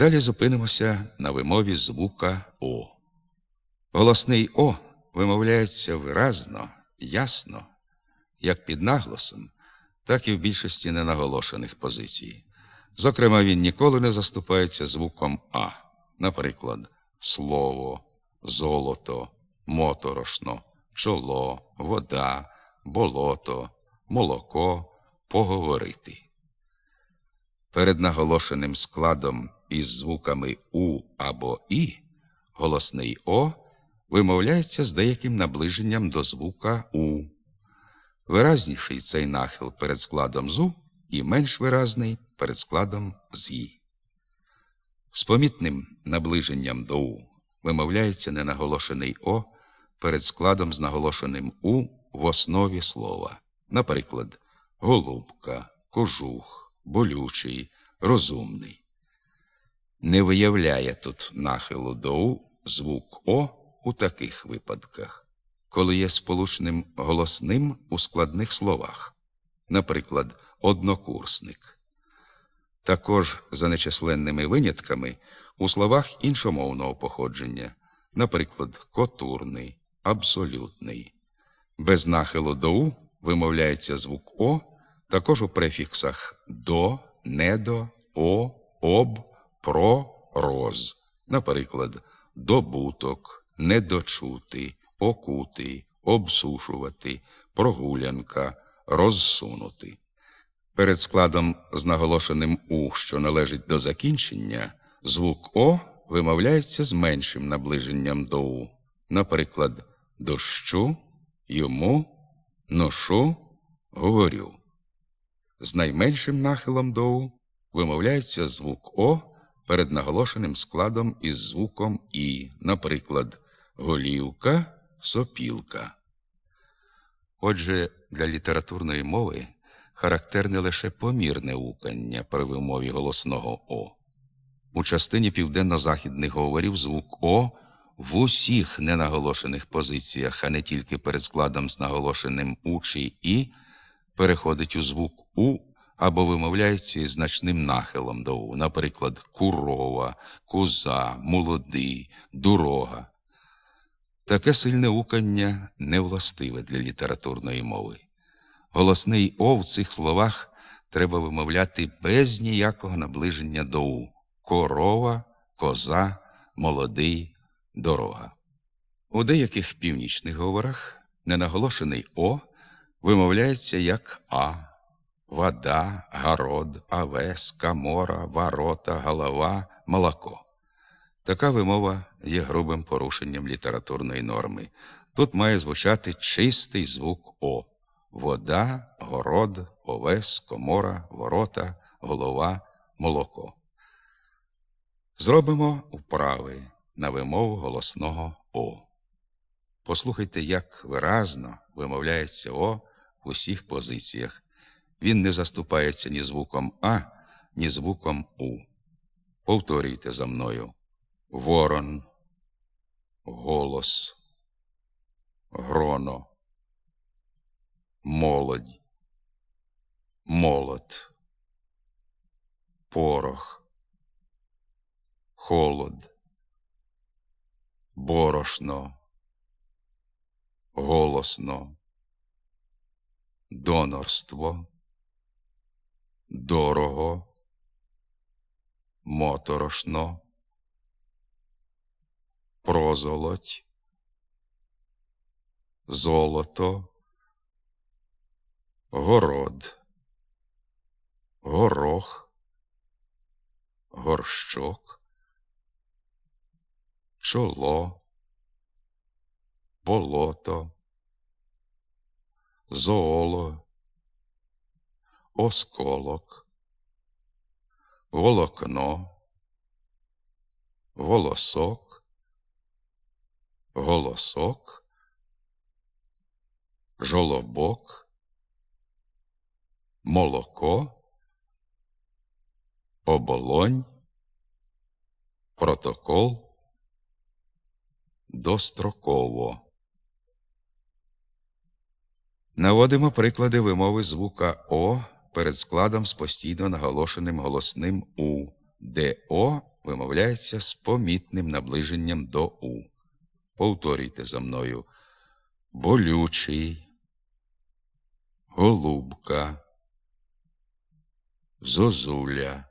Далі зупинимося на вимові звука О. Голосний О вимовляється виразно, ясно, як під наголосом, так і в більшості ненаголошених позицій. Зокрема, він ніколи не заступається звуком А. Наприклад, слово, золото, моторошно, чоло, вода, болото, молоко, поговорити. Перед наголошеним складом із звуками У або І голосний О вимовляється з деяким наближенням до звука У. Виразніший цей нахил перед складом з У і менш виразний перед складом з І. З помітним наближенням до У вимовляється ненаголошений О перед складом з наголошеним У в основі слова. Наприклад, голубка, кожух, болючий, розумний. Не виявляє тут нахилу до У звук О у таких випадках, коли є сполучним голосним у складних словах. Наприклад, однокурсник. Також за нечисленними винятками у словах іншомовного походження. Наприклад, котурний, абсолютний. Без нахилу до У вимовляється звук О також у префіксах до, недо, о, об, про, роз. Наприклад, добуток, недочути, окути, обсушувати, прогулянка, розсунути. Перед складом з наголошеним У, що належить до закінчення, звук О вимовляється з меншим наближенням до У. Наприклад, дощу, йому, ношу, говорю. З найменшим нахилом до У вимовляється звук О перед наголошеним складом із звуком І. Наприклад, голівка, сопілка. Отже, для літературної мови характерне лише помірне укання при вимові голосного О. У частині південно-західних говорів звук О в усіх ненаголошених позиціях, а не тільки перед складом з наголошеним У чи І, переходить у звук У або вимовляється із значним нахилом до У. Наприклад, курова, коза, молодий, дорога. Таке сильне укання не властиве для літературної мови. Голосний О в цих словах треба вимовляти без ніякого наближення до У. Корова, коза, молодий, дорога. У деяких північних говорах ненаголошений О вимовляється як А. Вода, город, овес, камора, ворота, голова, молоко. Така вимова є грубим порушенням літературної норми. Тут має звучати чистий звук О. Вода, город, овес, комора, ворота, голова, молоко. Зробимо вправи на вимову голосного О. Послухайте, як виразно вимовляється О в усіх позиціях. Він не заступається ні звуком А, ні звуком У. Повторюйте за мною. Ворон, голос, гроно, молодь, молот, порох, холод, борошно, голосно, донорство, дорого, моторошно, прозолоть, золото, город, горох, горщок, чоло, болото, золо, осколок, волокно, волосок, голосок, жолобок, молоко, оболонь, протокол, достроково. Наводимо приклади вимови звука О перед складом з постійно наголошеним голосним У, де О вимовляється з помітним наближенням до У. Повторюйте за мною. Болючий, голубка, зозуля,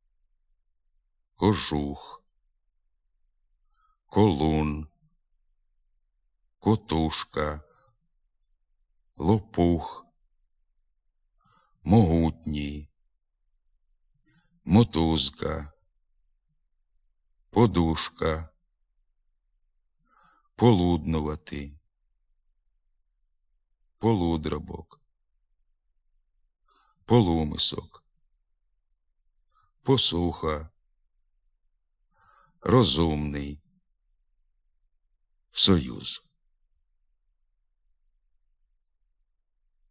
кожух, колун, котушка, лопух, могутній, мотузка, подушка, полуднувати, полудробок, полумисок, посуха, розумний, союз.